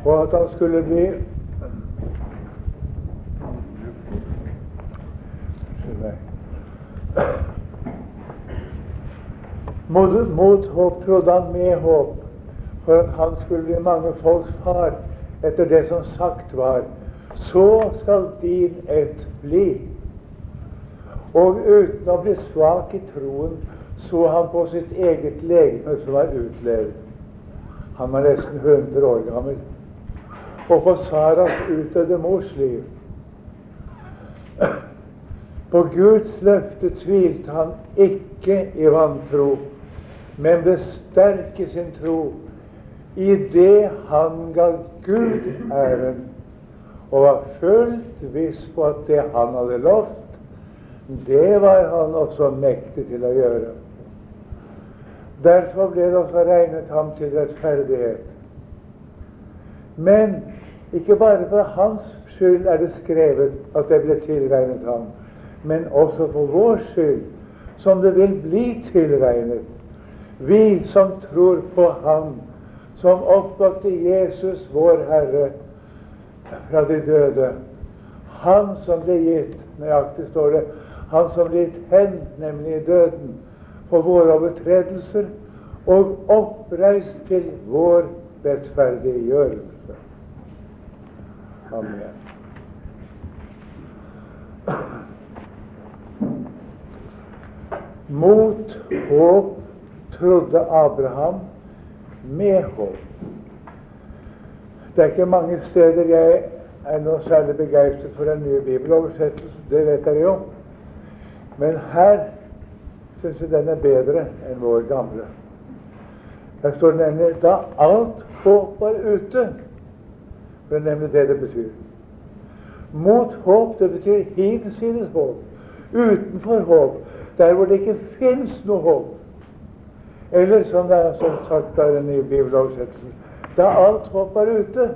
og at han skulle bli mot håp trodde han med håp, for at han skulle bli mange folks far, etter det som sagt var, så skal din ett bli. Og uten å bli svak i troen, så han på sitt eget legeme som var utlevd. Han var nesten 100 år gammel. Og på Saras utdødde mors liv. På Guds løfte tvilte han ikke i vantro, men ble sterk i sin tro, i det han ga Gud æren, og var fullt viss på at det han hadde lovt, det var han også mektig til å gjøre. Derfor ble det også regnet ham til rettferdighet. Men ikke bare for hans skyld er det skrevet at det ble tilregnet ham, men også for vår skyld, som det vil bli tilregnet. Vi som tror på ham, som oppvakte Jesus, vår Herre, fra de døde. Han som ble gitt, nøyaktig står det, han som ble gitt hen, nemlig i døden, for våre overtredelser, og oppreist til vår rettferdiggjørelse. Amen. Mot håp trodde Abraham, med håp. Det er ikke mange steder jeg er noe særlig begeistret for den nye bibeloversettelsen, det vet dere jo. Men her synes jeg den er bedre enn vår gamle. Der står det nemlig da alt håp var ute. Det er nemlig det det betyr. Mot håp, det betyr hinsides håp. Utenfor håp. Der hvor det ikke finnes noe håp. Eller som det er sagt av den nye bibeloversettelsen, da alt håp var ute.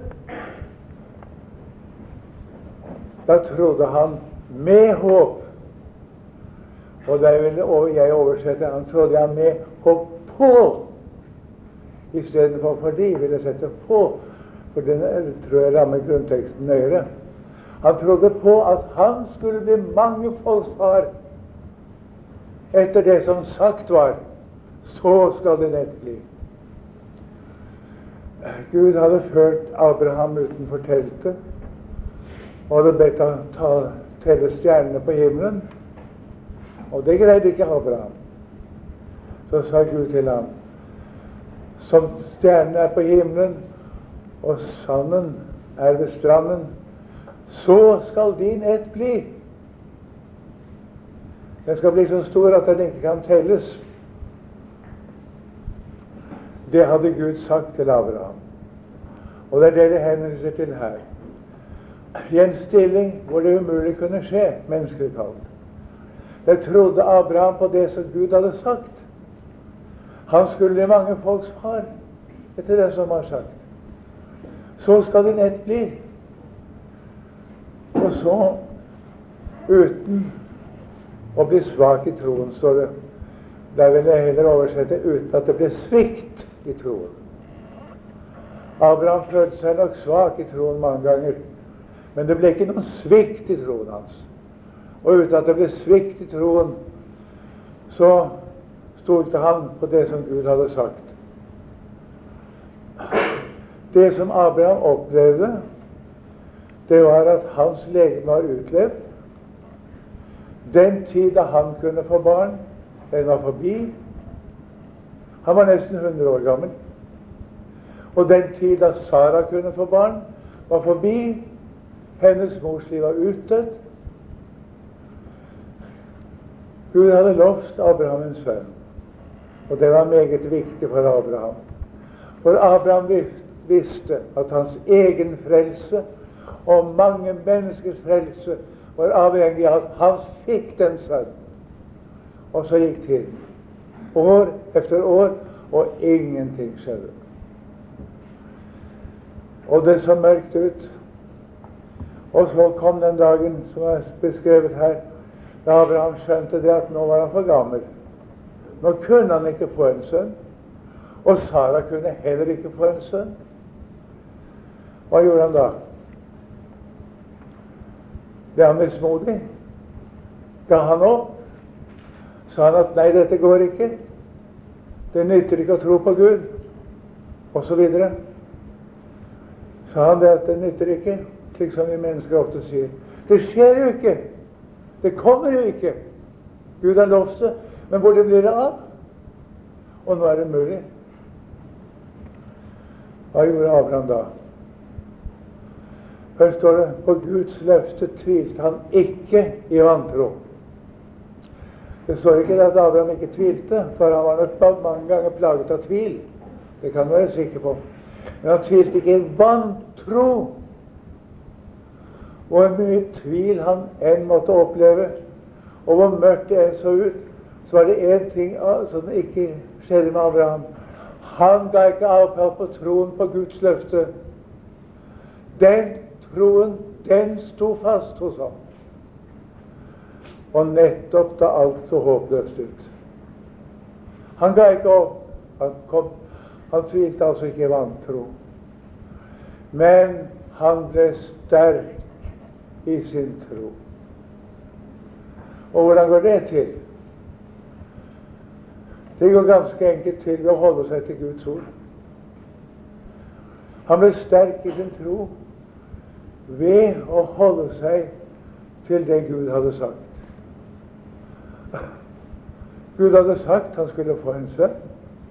Da trodde han med håp. Og der ville jeg oversette, han trodde han med håp på. I stedet for fordi vil jeg sette på, for den tror jeg rammer grunnteksten nøyere. Han trodde på at han skulle bli mange folks far, etter det som sagt var, så skal det nett bli. Gud hadde ført Abraham utenfor teltet, og hadde bedt han telle stjernene på himmelen, og det greide ikke Abraham. Så sa Gud til ham, som stjernene er på himmelen, og sanden er ved stranden, så skal din ett bli. Den skal bli så stor at den ikke kan telles. Det hadde Gud sagt til Abraham. Og det er det det henviser til her. I en stilling hvor det umulig kunne skje, menneskelig talt. Der trodde Abraham på det som Gud hadde sagt. Han skulle bli mange folks far, etter det som var sagt. Så skal din ett bli. Og så, uten å bli svak i troen, står det. Der vil jeg heller oversette uten at det ble svikt i troen. Abraham følte seg nok svak i troen mange ganger, men det ble ikke noen svikt i troen hans. Og uten at det ble svikt i troen, så stolte han på det som Gud hadde sagt. Det som Abraham opplevde, det var at hans legeme var utlevd. Den tid da han kunne få barn, den var forbi. Han var nesten 100 år gammel. Og den tid da Sara kunne få barn, var forbi. Hennes mors liv var utdødd. Gud hadde lovt Abraham en sønn, og det var meget viktig for Abraham. For Abraham visste at hans egen frelse og mange menneskers frelse var avhengig av at han fikk den sønn. Og så gikk tiden. År efter år, og ingenting skjedde. Og det så mørkt ut. Og så kom den dagen som er beskrevet her, da Abraham skjønte det at nå var han for gammel. Nå kunne han ikke få en sønn, og Sara kunne heller ikke få en sønn. Hva gjorde han da? Ble han mismodig? Ga han opp? Sa han at nei, dette går ikke? Det nytter ikke å tro på Gud? Og så videre. Sa han det at det nytter ikke? Slik som vi mennesker ofte sier. Det skjer jo ikke. Det kommer jo ikke. Gud har lovt det. Men hvor det blir det av? Og nå er det mulig. Hva gjorde Abraham da? Først står det, på Guds løfte tvilte han ikke i vantro. Det står ikke at Abraham ikke tvilte, for han var nok mange ganger plaget av tvil. Det kan du være sikker på. Men han tvilte ikke i vantro. Hvor mye tvil han enn måtte oppleve, og hvor mørkt det enn så ut, så var det en ting som ikke skjedde med Abraham. Han ga ikke avkall på troen på Guds løfte. Den troen, den sto fast hos ham. Og nettopp da alt så håpløst ut. Han ga ikke opp. Han tvilte altså ikke i vantro. Men han ble sterk i sin tro. Og hvordan går det til? Det går ganske enkelt til ved å holde seg til Guds ord. Han ble sterk i sin tro ved å holde seg til det Gud hadde sagt. Gud hadde sagt han skulle få en sønn.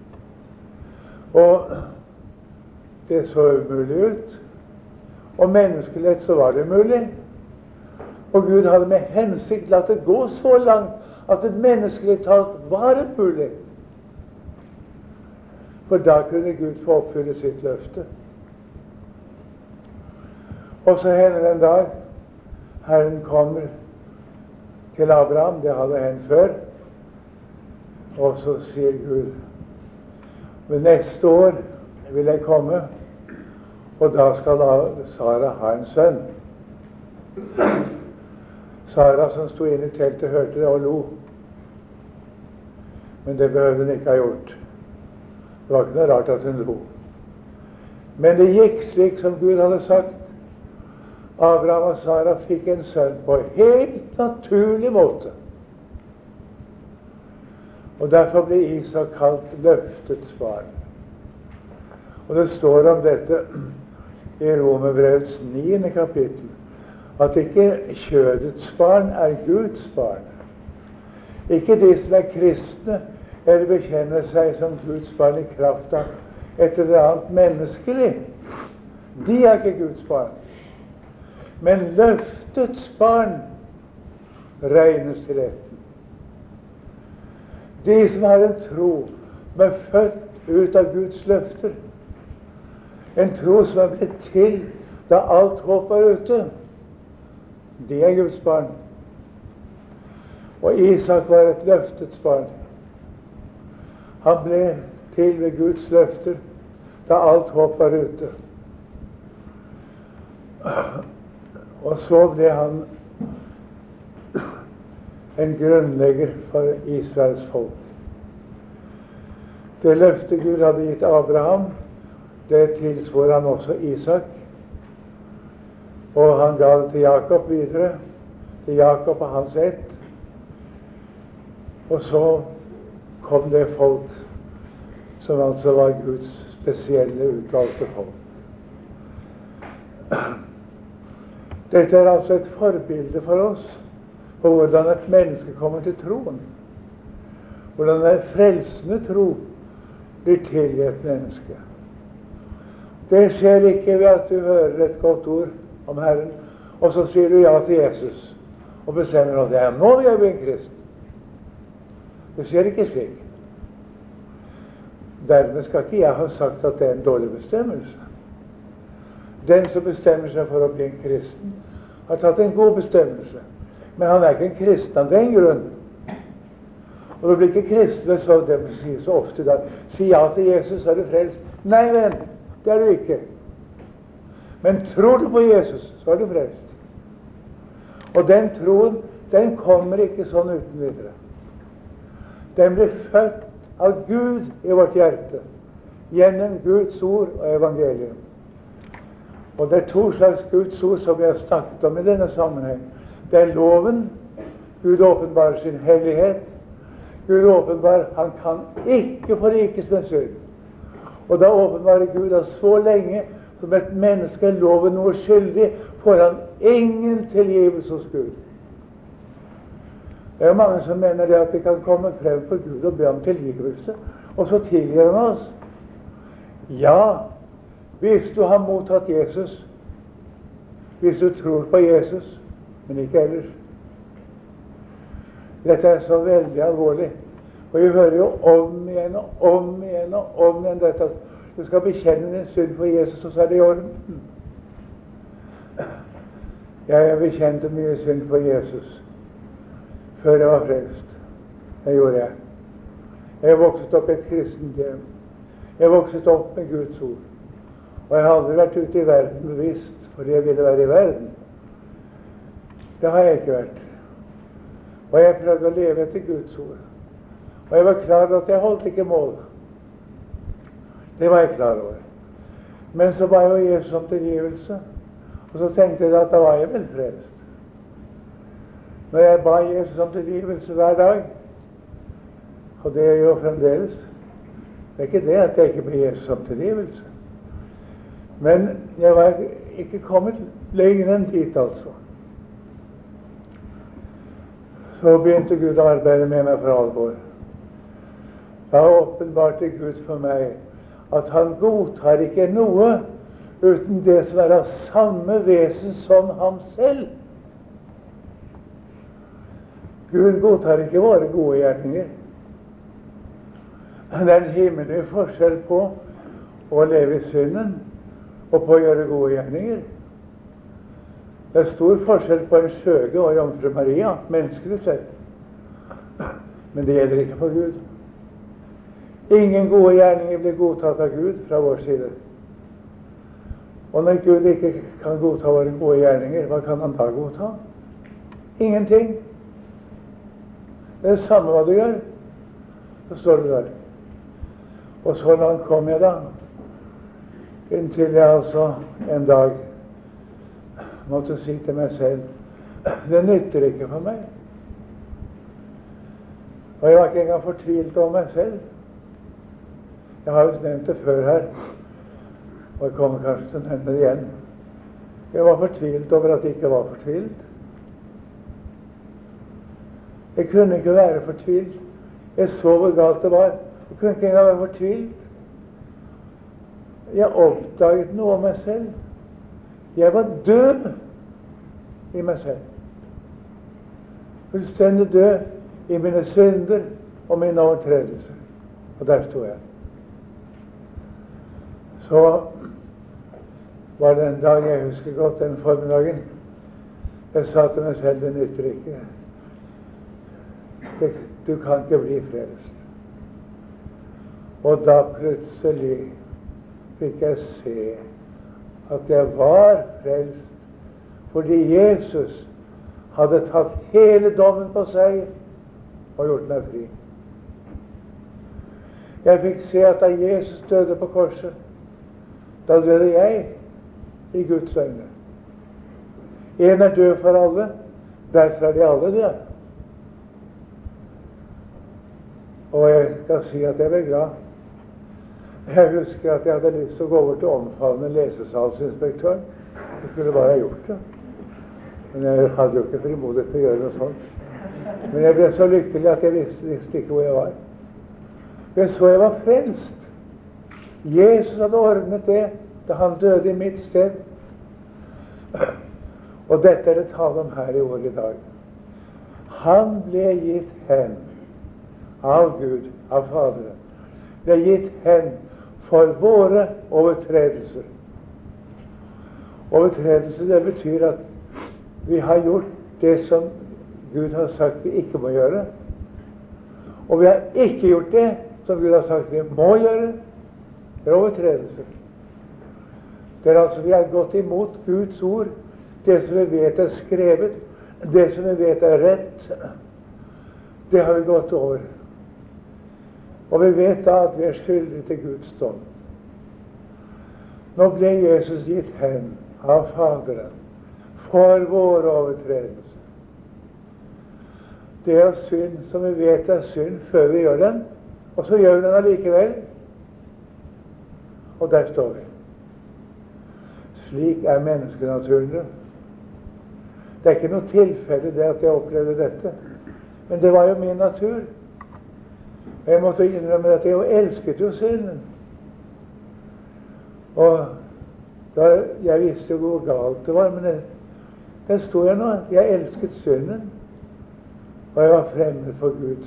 Og det så umulig ut. Og menneskelett så var det mulig. Og Gud hadde med hensikt latt det gå så langt at et menneskelig talt var det mulig. For da kunne Gud få oppfylle sitt løfte. Og så hender det en dag Herren kommer til Abraham, det hadde hendt før, og så sier Gud, ved neste år vil jeg komme, og da skal Sara ha en sønn. Sara som sto inne i teltet, hørte det og lo. Men det behøvde hun ikke ha gjort. Det var ikke noe rart at hun lo. Men det gikk slik som Gud hadde sagt. Abraham og Sara fikk en sønn på helt naturlig måte. Og derfor ble Isak kalt løftets barn. Og det står om dette i Romerbrevets 9. kapittel, at ikke kjødets barn er Guds barn. Ikke de som er kristne, eller bekjenner seg som Guds barn i kraft av et eller annet menneskelig. De er ikke Guds barn. Men løftets barn regnes til retten. De som har en tro, som er født ut av Guds løfter. En tro som er blitt til da alt håp er ute. De er Guds barn. Og Isak var et løftets barn. Han ble til ved Guds løfter da alt håp var ute. Og så ble han en grunnlegger for Israels folk. Det løftet Gud hadde gitt Abraham, det tilsvor han også Isak. Og han ga det til Jakob videre, til Jakob og hans ett. Og så kom det folk som altså var Guds spesielle utvalgte folk. Dette er altså et forbilde for oss på hvordan et menneske kommer til troen. Hvordan en frelsende tro blir til i et menneske. Det skjer ikke ved at du hører et godt ord om Herren, og så sier du ja til Jesus, og bestemmer at ja, nå vil jeg bli en kristen. Det skjer ikke slik. Dermed skal ikke jeg ha sagt at det er en dårlig bestemmelse. Den som bestemmer seg for å bli en kristen, har tatt en god bestemmelse. Men han er ikke en kristen av den grunn. Og du blir ikke kristen ved så det sier så ofte i dag. Si ja til Jesus, så er du frelst. Nei, venn, det er du ikke. Men tror du på Jesus, så er du frelst. Og den troen, den kommer ikke sånn uten videre. Den blir født av Gud i vårt hjerte, gjennom Guds ord og evangelium. Og det er to slags Guds ord som vi har snakket om i denne sammenheng. Det er loven. Gud åpenbarer sin hellighet. Gud åpenbarer han kan ikke forlikes med synd. Og da åpenbarer Gud at så lenge som et menneske er loven noe skyldig, får han ingen tilgivelse hos Gud. Det er jo mange som mener det at vi kan komme frem for Gud og be om tilgivelse, og så tilgir han oss. Ja, hvis du har mottatt Jesus, hvis du tror på Jesus, men ikke ellers. Dette er så veldig alvorlig. Og vi hører jo om igjen og om igjen og om igjen dette at du skal bekjenne din synd for Jesus, og så er det i orden. Jeg bekjente mye synd for Jesus før jeg var frelst. Det gjorde jeg. Jeg vokset opp i et kristent hjem. Jeg vokset opp med Guds ord. Og jeg har aldri vært ute i verden bevisst fordi jeg ville være i verden. Det har jeg ikke vært. Og jeg prøvde å leve etter Guds ord. Og jeg var klar over at jeg holdt ikke mål. Det var jeg klar over. Men så ba jeg jo Jesus om tilgivelse. Og så tenkte jeg at da var jeg vel frelst. Når jeg ba Jesus om tilgivelse hver dag, og det er jo fremdeles, det er ikke det at jeg ikke ber Jesus om tilgivelse. Men jeg var ikke kommet lenger enn dit, altså. Så begynte Gud å arbeide med meg for alvor. Da åpenbarte Gud for meg at han godtar ikke noe uten det som er av samme vesen som ham selv. Gud godtar ikke våre gode gjerninger. Det er en himmelig forskjell på å leve i synden og på å gjøre gode gjerninger. Det er stor forskjell på en skjøge og jomfru Maria, menneskelig sett. Men det gjelder ikke for Gud. Ingen gode gjerninger blir godtatt av Gud fra vår side. Og når Gud ikke kan godta våre gode gjerninger, hva kan han da godta? Ingenting. Det er det samme hva du gjør. Så står du der. Og så langt kom jeg da, inntil jeg altså en dag måtte si til meg selv, det nytter ikke for meg. Og jeg var ikke engang fortvilt over meg selv. Jeg har jo nevnt det før her, og jeg kommer kanskje til å nevne det igjen. Jeg var fortvilt over at jeg ikke var fortvilt. Jeg kunne ikke være fortvilt. Jeg så hvor galt det var. Jeg kunne ikke engang være fortvilt. Jeg oppdaget noe om meg selv. Jeg var død i meg selv. Fullstendig død i mine synder og mine overtredelser. Og der stod jeg. Så var det en dag, jeg husker godt den formiddagen, jeg sa til meg selv, det nytter ikke. Du kan ikke bli frelst. Og da plutselig fikk jeg se at jeg var frelst fordi Jesus hadde tatt hele dommen på seg og gjort meg fri. Jeg fikk se at da Jesus døde på korset, da døde jeg i Guds øyne. En er død for alle, derfor er de alle døde. Og jeg skal si at jeg ble glad. Jeg husker at jeg hadde lyst til å gå over til å omfavne lesesalsinspektøren. Jeg skulle bare ha gjort det. Men jeg hadde jo ikke frimodighet til å gjøre noe sånt. Men jeg ble så lykkelig at jeg visste ikke hvor jeg var. Jeg så jeg var frelst. Jesus hadde ordnet det da han døde i mitt sted. Og dette er det tale om her i år i dag. Han ble gitt hen av Gud, av Faderen. Ble gitt hen for våre overtredelser. Overtredelse, det betyr at vi har gjort det som Gud har sagt vi ikke må gjøre. Og vi har ikke gjort det som Gud har sagt vi må gjøre. Det er overtredelse. Det er altså vi har gått imot Guds ord. Det som vi vet er skrevet, det som vi vet er rett, det har vi gått over. Og vi vet da at vi er skyldige til Guds dom. Nå ble Jesus gitt hen av Faderen for våre overtredelser. Det er synd som vi vet er synd før vi gjør den, og så gjør vi den allikevel. Og der står vi. Slik er menneskenaturen. Det er ikke noe tilfelle det at jeg opplevde dette, men det var jo min natur. Jeg måtte innrømme at jeg elsket jo synden. Og da, jeg visste jo hvor galt det var, men der sto jeg nå. Jeg elsket synden, og jeg var fremmed for Gud.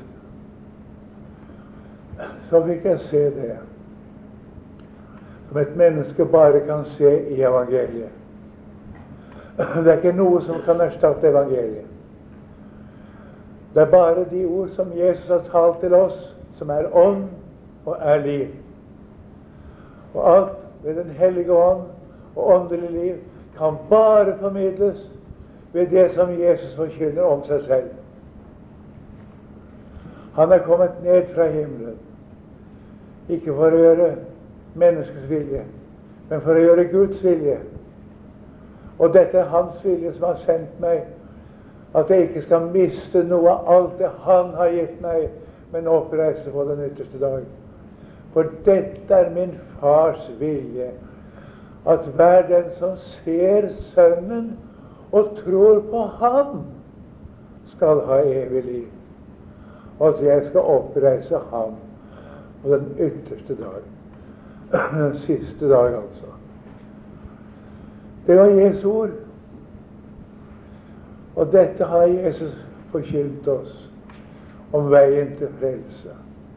Så fikk jeg se det som et menneske bare kan se i evangeliet. Det er ikke noe som kan erstatte evangeliet. Det er bare de ord som Jesus har talt til oss, som er ånd og er liv. Og alt ved Den hellige ånd og åndelig liv kan bare formidles ved det som Jesus forkynner om seg selv. Han er kommet ned fra himmelen, ikke for å gjøre menneskets vilje, men for å gjøre Guds vilje. Og dette er Hans vilje som har sendt meg, at jeg ikke skal miste noe av alt det Han har gitt meg, men oppreise på den ytterste dag. For dette er min Fars vilje, at hver den som ser Sønnen og tror på Ham, skal ha evig liv. Og at jeg skal oppreise Ham på den ytterste dag. Den siste dag, altså. Det var Jesu ord. Og dette har Jesus forkynt oss om veien til frelse.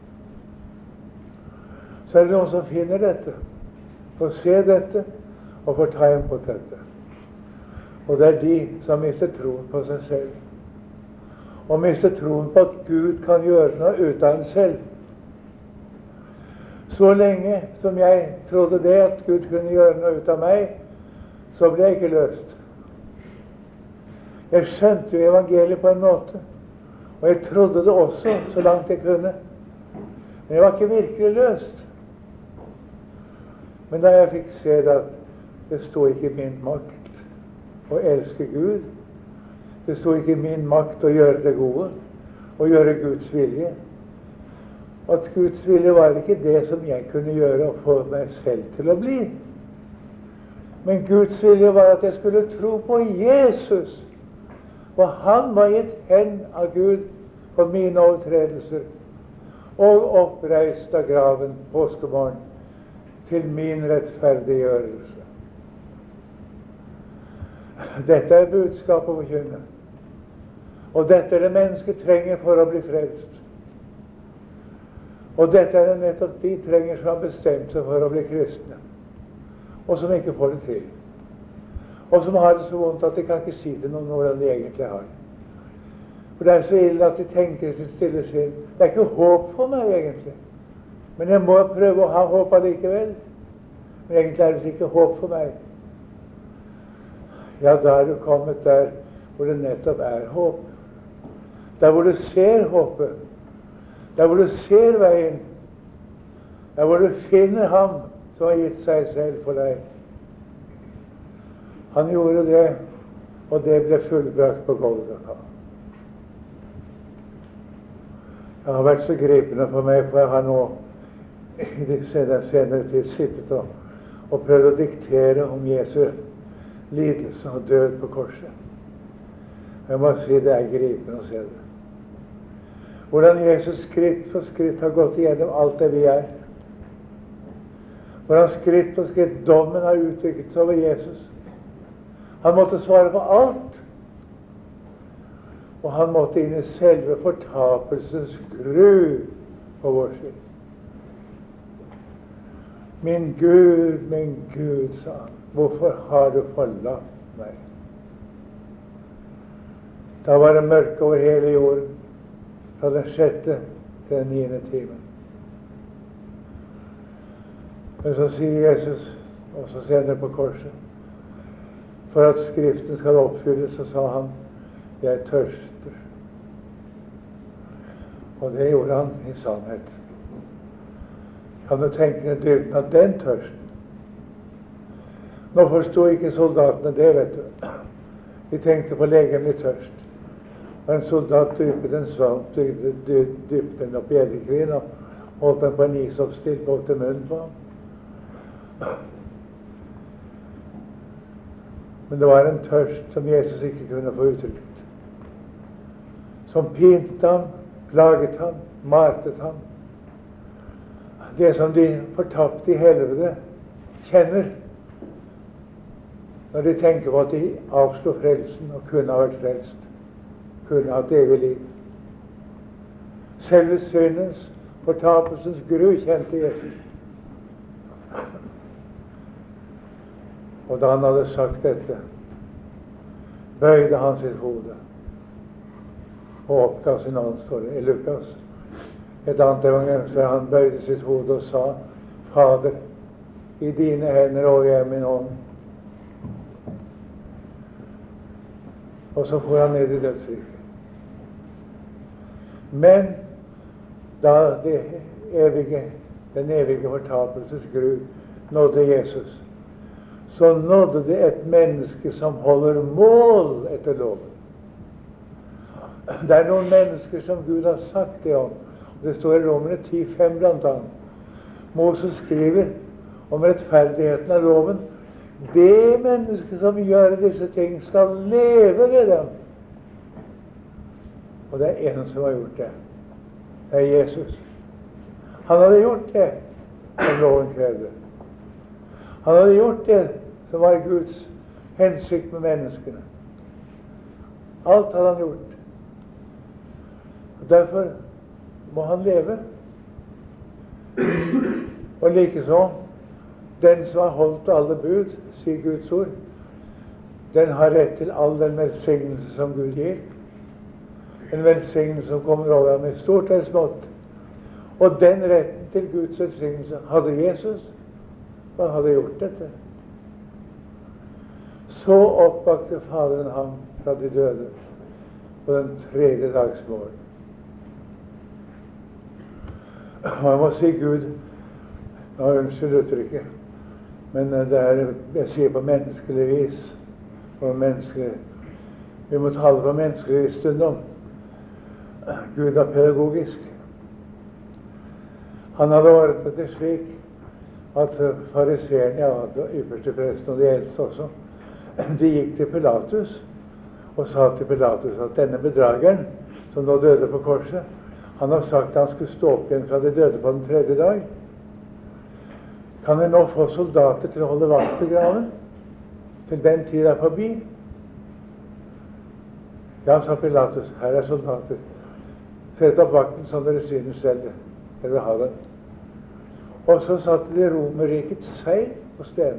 Så er det noen som finner dette, får se dette og får ta imot dette. Og det er de som mister troen på seg selv, og mister troen på at Gud kan gjøre noe ut av en selv. Så lenge som jeg trodde det, at Gud kunne gjøre noe ut av meg, så ble jeg ikke løst. Jeg skjønte jo evangeliet på en måte, og jeg trodde det også, så langt jeg kunne. Men jeg var ikke virkelig løst. Men da jeg fikk se det, at det stod ikke i min makt å elske Gud, det stod ikke i min makt å gjøre det gode, å gjøre Guds vilje. At Guds vilje var ikke det som jeg kunne gjøre og få meg selv til å bli. Men Guds vilje var at jeg skulle tro på Jesus, og Han var gitt hen av Gud for mine overtredelser, og oppreist av graven påskemorgen til min rettferdiggjørelse. Dette er budskapet å forkynne. Og dette er det mennesket trenger for å bli frelst. Og dette er det nettopp de trenger som har bestemt seg for å bli kristne, og som ikke får det til. Og som har det så vondt at de kan ikke si til noen hvordan de egentlig har det. For det er så ille at de tenker i sitt stille sinn. Det er ikke håp for meg egentlig, men jeg må prøve å ha håp allikevel. Men egentlig er det ikke håp for meg. Ja, da er du kommet der hvor det nettopp er håp. Der hvor du ser håpet. Der hvor du ser veien. Der hvor du finner Ham som har gitt seg selv for deg. Han gjorde det, og det ble fullbrakt på Golgata. Det har vært så gripende for meg, for jeg har nå i den senere tid sittet og prøvd å diktere om Jesu lidelse og død på korset. Jeg må si det er gripende å se det. Hvordan Jesus skritt for skritt har gått igjennom alt det vi er. Hvordan skritt for skritt dommen har utviklet seg over Jesus. Han måtte svare for alt. Og han måtte inn i selve fortapelsens gru på vår skyld. Min Gud, sa han, hvorfor har du forlatt meg? Da var det mørke over hele jorden, fra den 6. til den 9. timen. Men så sier Jesus, også senere på korset, for at Skriften skal oppfylles, så sa han, jeg tørster. Og det gjorde han i sannhet. Kan du tenke deg dybden av den tørsten? Nå forstod ikke soldatene det, vet du. De tenkte på legemlig tørst. Og en soldat dyppet en svamp, dyppet den opp i eddikvin og holdt den på en isoppstilt bort til munnen på ham. Men det var en tørst som Jesus ikke kunne få uttrykt, som pinte ham, plaget ham, martet ham. Det som de fortapte i helvete kjenner når de tenker på at de avslo frelsen og kunne ha vært frelst, kunne hatt evig liv. Selve syndens, fortapelsens gru kjente Jesus. Og da han hadde sagt dette, bøyde han sitt hode og oppga sin ånd, står det i Lukas. Et annet evangelium der han bøyde sitt hode og sa, Fader, i dine hender overgir jeg min ånd. Og så får han ned i dødsriket. Men da den evige fortapelses gru nådde Jesus, så nådde det et menneske som holder mål etter loven. Det er noen mennesker som Gud har sagt det om. Det står i Romerne 10,5 blant annet. Moses skriver om rettferdigheten av loven. Det mennesket som gjør disse ting, skal leve ved dem. Og det er en som har gjort det. Det er Jesus. Han hadde gjort det som loven krevde. Han hadde gjort det som var Guds hensikt med menneskene. Alt hadde han gjort. Og derfor må han leve. Og likeså, den som har holdt alle bud, sier Guds ord, den har rett til all den velsignelse som Gud gir. En velsignelse som kommer over ham i stort og smått. Og den retten til Guds velsignelse hadde Jesus. Han hadde gjort dette. Så oppvakte Faderen ham fra de døde på den 3. dags morgen. Man må si Gud, unnskyld uttrykket, men det er, jeg sier på menneskelig vis, vi må tale på menneskelig vis stundom. Gud er pedagogisk. Han hadde ordnet det slik at fariseerne, ja, ypperste presten og de eldste også, de gikk til Pilatus og sa til Pilatus at denne bedrageren som nå døde på korset, han har sagt at han skulle stå opp igjen fra de døde på den 3. dag. Kan vi nå få soldater til å holde vakt ved graven til den tid er forbi? Ja, sa Pilatus, her er soldater. Sett opp vakten som dere synes selv. Dere vil ha den. Og så satte de Romerrikets seil på stedet.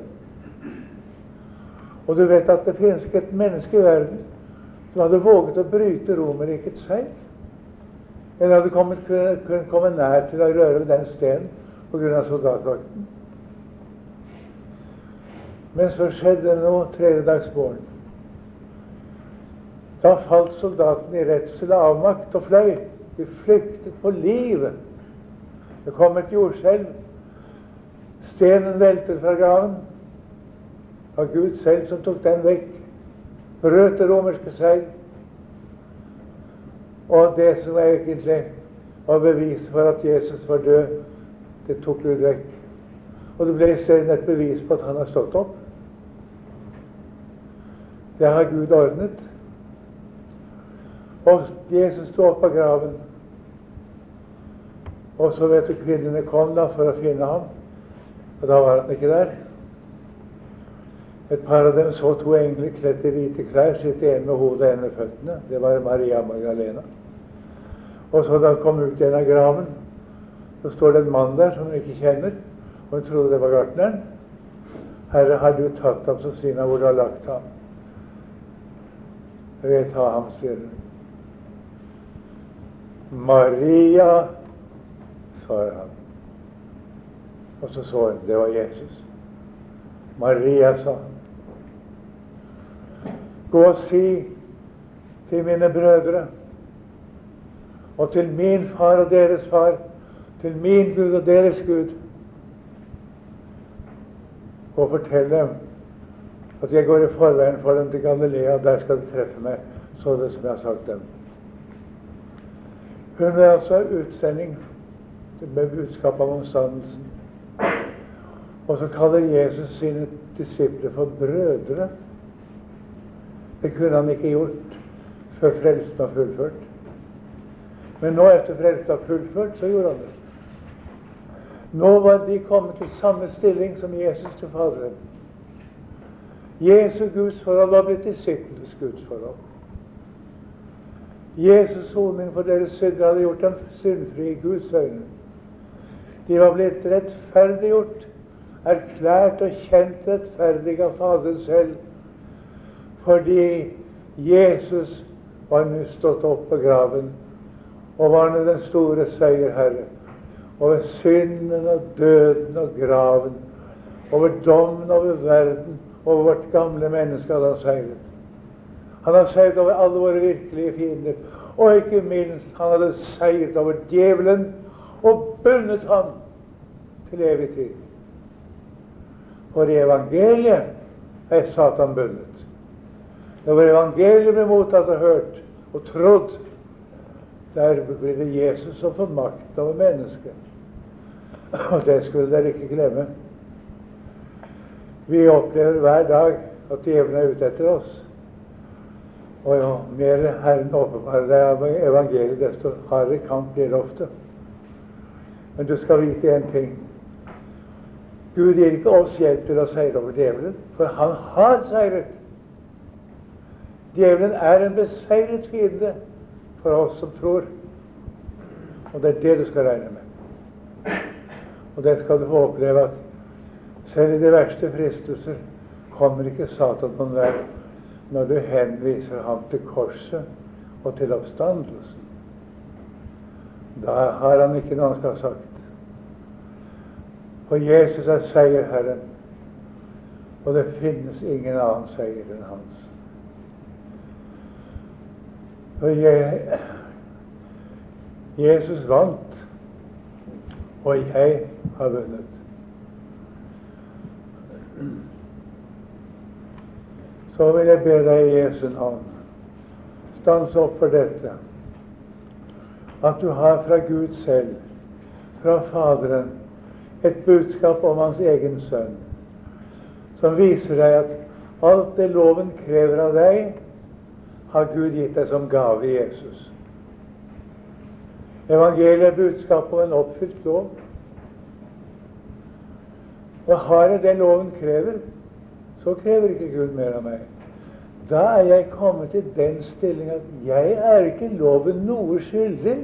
Og du vet at det finnes ikke et menneske i verden som hadde våget å bryte Romerrikets seil. Eller hadde kunnet komme nær til å røre ved den stenen på grunn av soldatvakten. Men så skjedde det nå 3. dags morgen. Da falt soldatene i redsel og avmakt og fløy. De flyktet på livet. Det kom et jordskjelv. Stenen veltet fra graven. Det var Gud selv som tok den vekk. Brøt det romerske seil. Og det som egentlig var bevis for at Jesus var død, det tok Gud vekk. Og det ble i stedet et bevis på at han har stått opp. Det har Gud ordnet. Og Jesus sto opp av graven. Og så vet du, kvinnene kom da for å finne ham. Og da var han ikke der. Et par av dem så 2 engler kledd i hvite klær, sitte en med hodet og en med føttene. Det var Maria Magdalena. Og så da han kom ut igjen av graven, så står det en mann der som hun ikke kjenner, og hun trodde det var gartneren. Herre, har du tatt ham, så sier han hvor du har lagt ham. Jeg vil ta ham, sier hun. Maria, svarer han. Og så hun, det var Jesus. Maria, sa han. Gå og si til mine brødre, og til min far og deres far, til min Gud og deres Gud, og fortell dem at jeg går i forveien for dem til Galilea, der skal de treffe meg, så det som jeg har sagt dem. Hun er altså utsending med budskap om omstandelsen. Og så kaller Jesus sine disipler for brødre. Det kunne han ikke gjort før frelsen var fullført. Men nå etter frelsen var fullført, så gjorde han det. Nå var de kommet til samme stilling som Jesus til Faderen. Jesu Guds forhold var blitt disiplenes Guds forhold. Jesus soning for deres synder hadde gjort dem syndfri i Guds øyne. De var blitt rettferdiggjort, erklært og kjent rettferdig av Faderen selv, fordi Jesus var nå stått opp på graven og var nå den store seierherre over synden og døden og graven, over dommen over verden, over vårt gamle menneske hadde han seiret. Han har seiret over alle våre virkelige fiender, og ikke minst han hadde seiret over djevelen og bundet ham til evig tid. For i evangeliet er Satan bundet. Når evangeliet blir mottatt og hørt og trodd, der blir det Jesus som får makt over mennesket. Og det skulle dere ikke glemme. Vi opplever hver dag at djevelen er ute etter oss. Og jo mer Herren åpenbarer deg av evangeliet, desto hardere kamp blir det ofte. Men du skal vite en ting. Gud gir ikke oss hjelp til å seire over djevelen, for han har seiret. Djevelen er en beseiret fiende for oss som tror. Og det er det du skal regne med. Og det skal du få oppleve, at selv i de verste fristelser kommer ikke Satan noen vei når du henviser ham til korset og til oppstandelsen. Da har han ikke noe han skal ha sagt. For Jesus er seierherren, og det finnes ingen annen seier enn hans. Og Jesus vant, og jeg har vunnet. Så vil jeg be deg i Jesu navn, stans opp for dette, at du har fra Gud selv, fra Faderen, et budskap om hans egen sønn, som viser deg at alt det loven krever av deg, har Gud gitt deg som gave i Jesus. Evangeliet er budskap om en oppfylt lov. Og har jeg det loven krever, så krever ikke Gud mer av meg. Da er jeg kommet til den stilling at jeg er ikke loven noe skyldig,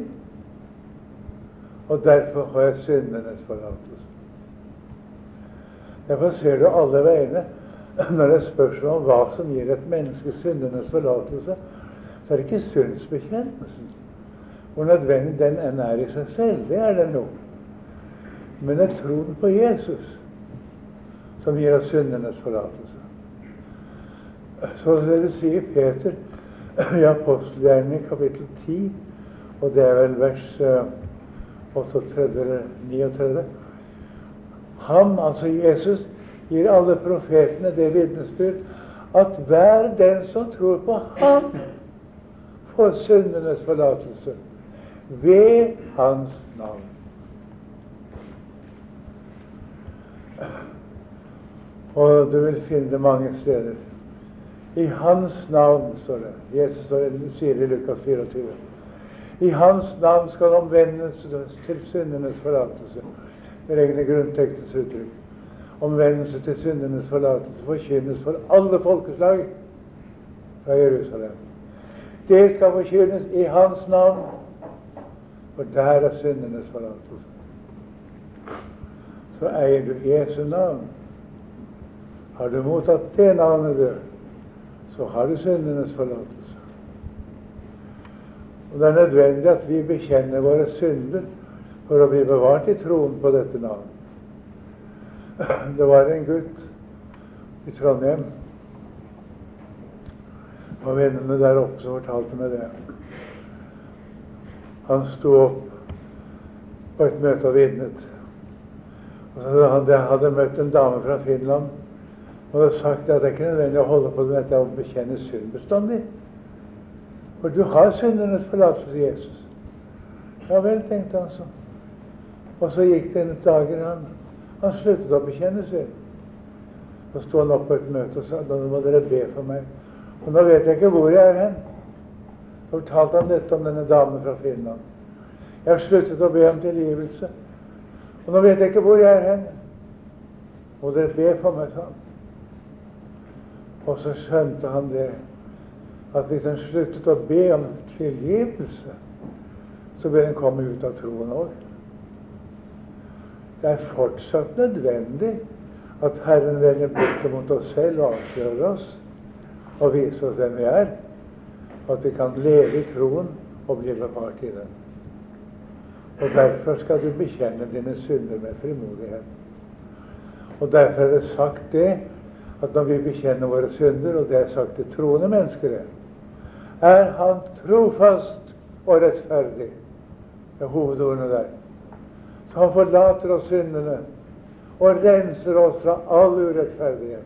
og derfor har jeg syndenes forlatelse. Derfor ser du alle veiene, når det er spørsmål om hva som gir et menneske syndenes forlatelse, så er det ikke syndsbekjennelsen, hvor nødvendig den enn er i seg selv, det er den jo. Men det er troen på Jesus som gir oss syndenes forlatelse. Så det sier Peter i Apostelgjerningen kapittel 10, og det er vel vers 38 eller 39. Ham, altså Jesus, gir alle profetene det vitnesbyrd at hver den som tror på ham, får syndenes forlatelse ved hans navn. Og du vil finne det mange steder. I hans navn, står det. Jesus sier i Lukas 24. I hans navn skal omvendes til syndenes forlatelse. Det er egne grunntekstens uttrykk. Omvendelse til syndenes forlatelse forkynnes for alle folkeslag fra Jerusalem. Det skal forkynnes i hans navn, for der er syndenes forlatelse. Så eier du Jesu navn. Har du mottatt det navnet du, så har du syndenes forlatelse. Og det er nødvendig at vi bekjenner våre synder for å bli bevart i troen på dette navn. Det var en gutt i Trondheim, og vennene der oppe som fortalte meg det. Han sto opp på et møte og vitnet. Og så hadde møtt en dame fra Finland Og det er sagt at det er ikke nødvendig å holde på med dette å bekjenne synd bestandig. For du har syndernes forlatelse, Jesus. Ja vel, tenkte han så. Og så gikk det en dager, han sluttet å bekjenne synd. Så sto han opp på et møte og sa, nå må dere be for meg. Og nå vet jeg ikke hvor jeg er hen. Så fortalte han dette om denne damen fra Finland. Jeg har sluttet å be om tilgivelse. Og nå vet jeg ikke hvor jeg er hen. Må dere be for meg, sa han. Og så skjønte han det, at hvis han sluttet å be om tilgivelse, så vil han komme ut av troen også. Det er fortsatt nødvendig at Herren vender blikket mot oss selv og avslører oss og viser oss hvem vi er, at vi kan leve i troen og bli bevart i den. Og derfor skal du bekjenne dine synder med frimodighet. Og derfor er det sagt det, at når vi bekjenner våre synder, og det er sagt til troende mennesker, er han trofast og rettferdig. Det er hovedordene der. Så han forlater oss syndene og renser oss fra all urettferdighet.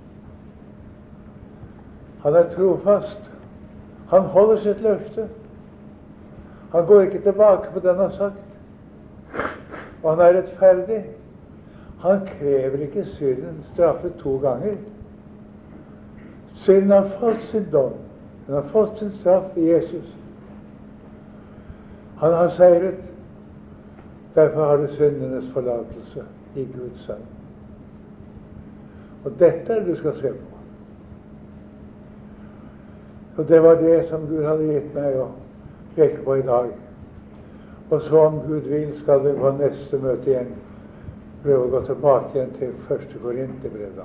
Han er trofast. Han holder sitt løfte. Han går ikke tilbake på det han har sagt. Og han er rettferdig. Han krever ikke synden straffet 2 ganger. Synden har fått sin dom. Den har fått sin straff i Jesus. Han har seiret. Derfor har du syndenes forlatelse i Guds sønn. Og dette er det du skal se på. Så det var det som Gud hadde gitt meg å peke på i dag. Og så om Gud vil, skal vi på neste møte igjen prøve å gå tilbake igjen til 1. Korinterbrev.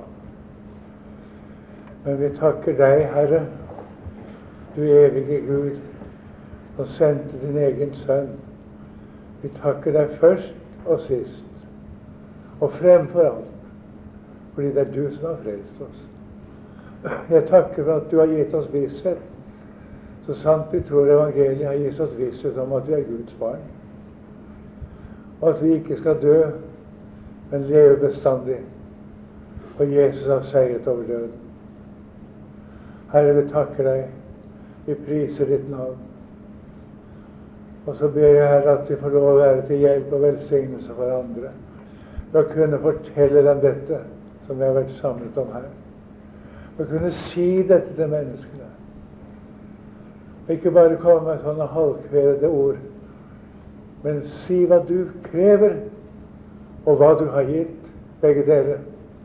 Men vi takker deg, Herre, du evige Gud, og sendte din egen sønn. Vi takker deg først og sist, og fremfor alt, fordi det er du som har frelst oss. Jeg takker for at du har gitt oss visshet, så sant vi tror evangeliet har gitt oss visshet om at vi er Guds barn, og at vi ikke skal dø, men leve bestandig. Og Jesus har seiret over døden. Herre, vi takker deg. Vi priser ditt navn. Og så ber jeg, Herre, at vi får lov å være til hjelp og velsignelse for andre. For å kunne fortelle dem dette som vi har vært samlet om her. For å kunne si dette til menneskene. Og ikke bare komme med sånne halvkvedede ord, men si hva du krever, og hva du har gitt, begge dere,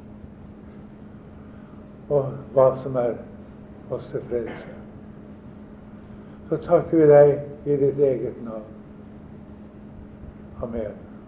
og hva som er oss til frelse. Så takker vi deg i ditt eget navn. Amen.